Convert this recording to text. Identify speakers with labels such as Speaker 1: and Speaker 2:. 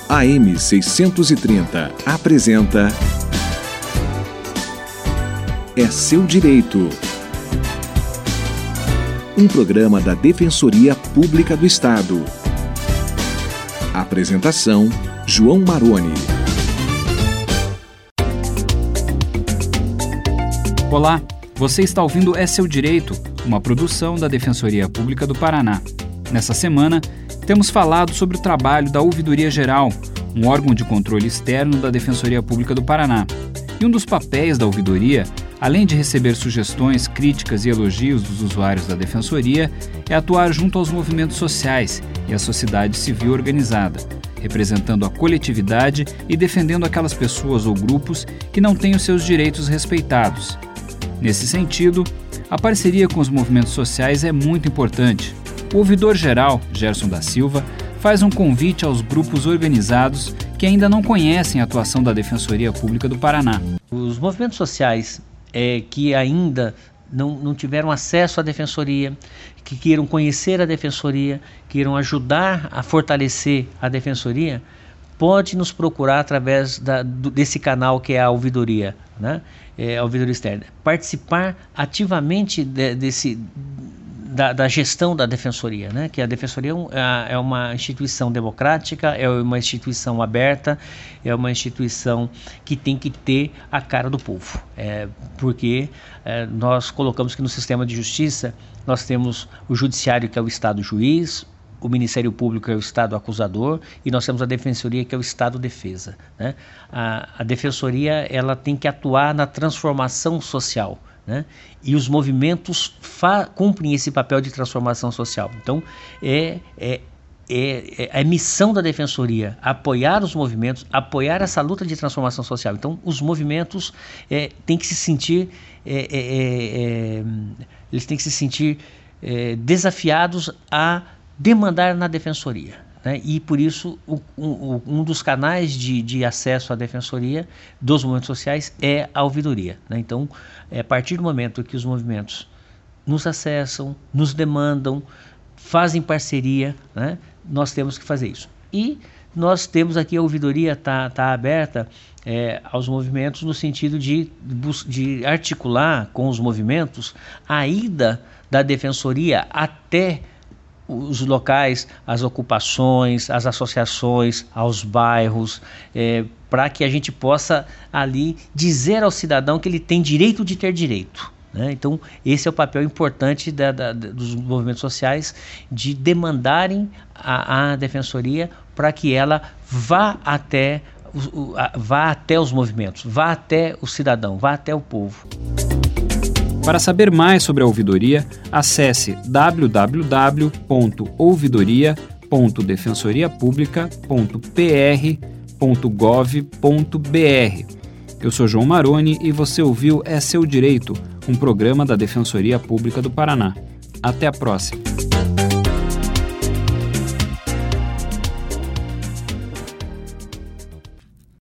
Speaker 1: AM 630 apresenta É Seu Direito. Um programa da Defensoria Pública do Estado. Apresentação: João Maroni.
Speaker 2: Olá, você está ouvindo É Seu Direito, uma produção da Defensoria Pública do Paraná. Nessa semana, temos falado sobre o trabalho da Ouvidoria Geral, um órgão de controle externo da Defensoria Pública do Paraná. E um dos papéis da ouvidoria, além de receber sugestões, críticas e elogios dos usuários da Defensoria, é atuar junto aos movimentos sociais e à sociedade civil organizada, representando a coletividade e defendendo aquelas pessoas ou grupos que não têm os seus direitos respeitados. Nesse sentido, a parceria com os movimentos sociais é muito importante. O ouvidor-geral, Gerson da Silva, faz um convite aos grupos organizados que ainda não conhecem a atuação da Defensoria Pública do Paraná.
Speaker 3: Os movimentos sociais que ainda não tiveram acesso à Defensoria, que queiram conhecer a Defensoria, queiram ajudar a fortalecer a Defensoria, pode nos procurar através desse canal que é a ouvidoria, né? A ouvidoria externa. Participar ativamente da gestão da Defensoria, né? Que a Defensoria é uma instituição democrática, é uma instituição aberta, é uma instituição que tem que ter a cara do povo, porque nós colocamos que no sistema de justiça nós temos o judiciário, que é o Estado juiz, o Ministério Público é o Estado acusador e nós temos a Defensoria, que é o Estado defesa, né? A Defensoria ela tem que atuar na transformação social, né? E os movimentos cumprem esse papel de transformação social. Então, a missão da Defensoria apoiar os movimentos, apoiar essa luta de transformação social. Então, os movimentos têm que se sentir, eles têm que se sentir desafiados a demandar na Defensoria, né? E por isso um dos canais de acesso à Defensoria dos movimentos sociais é a ouvidoria, né? Então, a partir do momento que os movimentos nos acessam, nos demandam, fazem parceria, né? Nós temos que fazer isso. E nós temos aqui a ouvidoria tá aberta aos movimentos no sentido de articular com os movimentos a ida da Defensoria até os locais, as ocupações, as associações, aos bairros, para que a gente possa ali dizer ao cidadão que ele tem direito de ter direito, né? Então, esse é o papel importante dos movimentos sociais, de demandarem a Defensoria para que ela vá até os movimentos, vá até o cidadão, vá até o povo.
Speaker 2: Para saber mais sobre a ouvidoria, acesse www.ouvidoriapublica.pr.gov.br. Eu sou João Maroni e você ouviu É Seu Direito, um programa da Defensoria Pública do Paraná. Até a próxima!